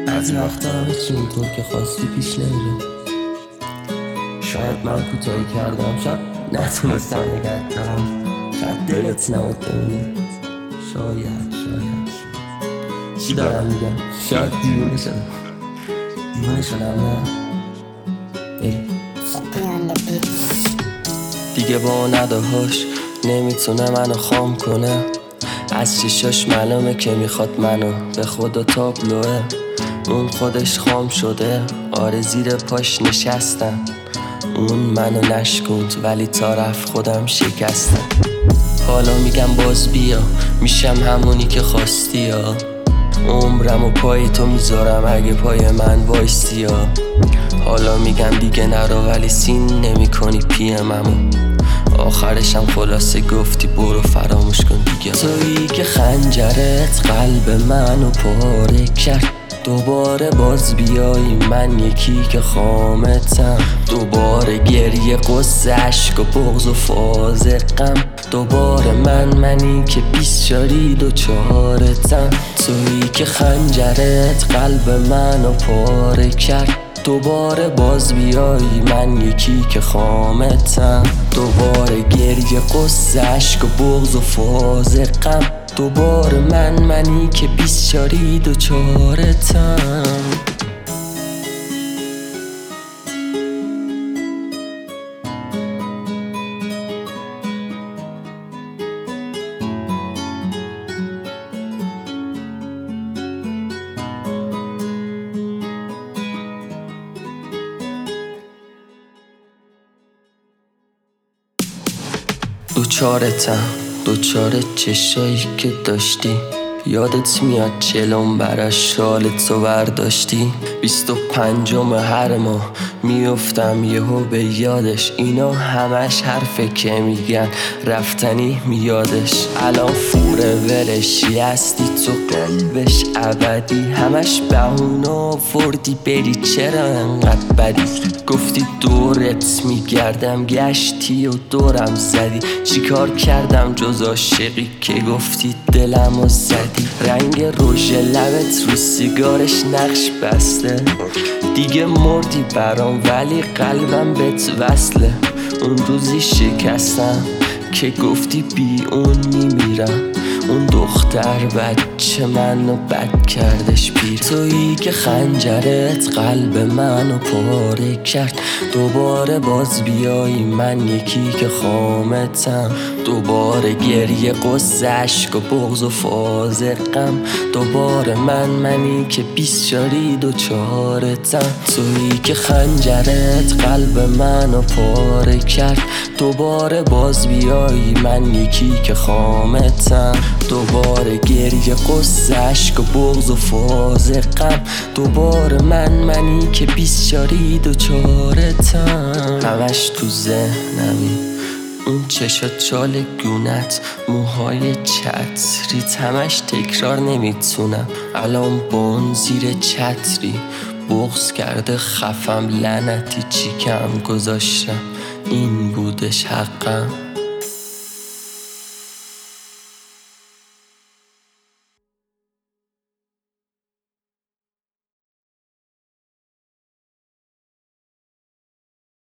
بعضی وقتا همه چی اینطور که خواستی پیش نمیره. شاید من کوتاهی کردم، شاید نتونستم نگهت دارم، شاید دلت نبود بمونی، شاید چی دارم میگم، شاید دیوونه شدم نه دیگه با نداهاش نمیتونه منو خام کنه. از چشاش معلومه که میخواد منو، به خدا تابلوه. اون خودش خام شده، آره زیر پاش نشستم. اون منو نشکند ولی تا رفت خودم شکستم. حالا میگم باز بیا، میشم همونی که خواستی ها. عمرم و پای تو میذارم اگه پای من وایستی ها. حالا میگم دیگه نرو ولی سین نمی کنی پیممو. آخرشم خلاصه گفتی برو فراموش کن دیگه. تویی که خنجرت قلب منو پاره کرد، دوباره باز بیایی من یکی که خامتم. دوباره گریه قصه عشق و بغض و فاز غم. دوباره منی که 24/7 تویی که خنجرت قلب منو پاره کرد، دوباره باز بیایی من یکی که خامتم. دوباره گریه قصه عشق و بغض و فاز غم. دوباره منی که 24/7. دوچار چشایی که داشتی، یادت میاد چلم براش شالتو برداشتی. 25 هر ماه میافتم یهو به یادش، اینا همش حرفه که میگن رفتنی میادش. الان فوره ورشی هستی تو قلبش ابدی، همش بهونه آوردی بری چرا انقدر بدی. گفتی دورت میگردم گشتی و دورم زدی، چیکار کردم جز عاشقی که گفتی دلمو زدی. رنگ رژ لبت رو سیگارش نقش بسته، دیگه مردی برام ولی قلبم بهت وصله. اون روزی شکستم که گفتی بی اون میمیرم، اون دختر بچه منو بد کردش پیر. تویی که خنجرت قلب منو پاره کرد، دوباره باز بیایی من یکی که خامتم. دوباره گریه قصه عشق و بغض و فاز غم. دوباره منی که 24/7. تویی که خنجرت قلب منو پاره کرد، دوباره باز بیایی من یکی که خامتم. دوباره گریه قصه عشق و بغض و فاز غم. دوباره منی که 24/7. همش تو ذهنمی، اون چشات چالگونت، موهای چتریت، همش تکرار نمیتونم. الان بون زیر چتری بغض کرده خفم، لعنتی چی کم گذاشتم، این بودش حقم.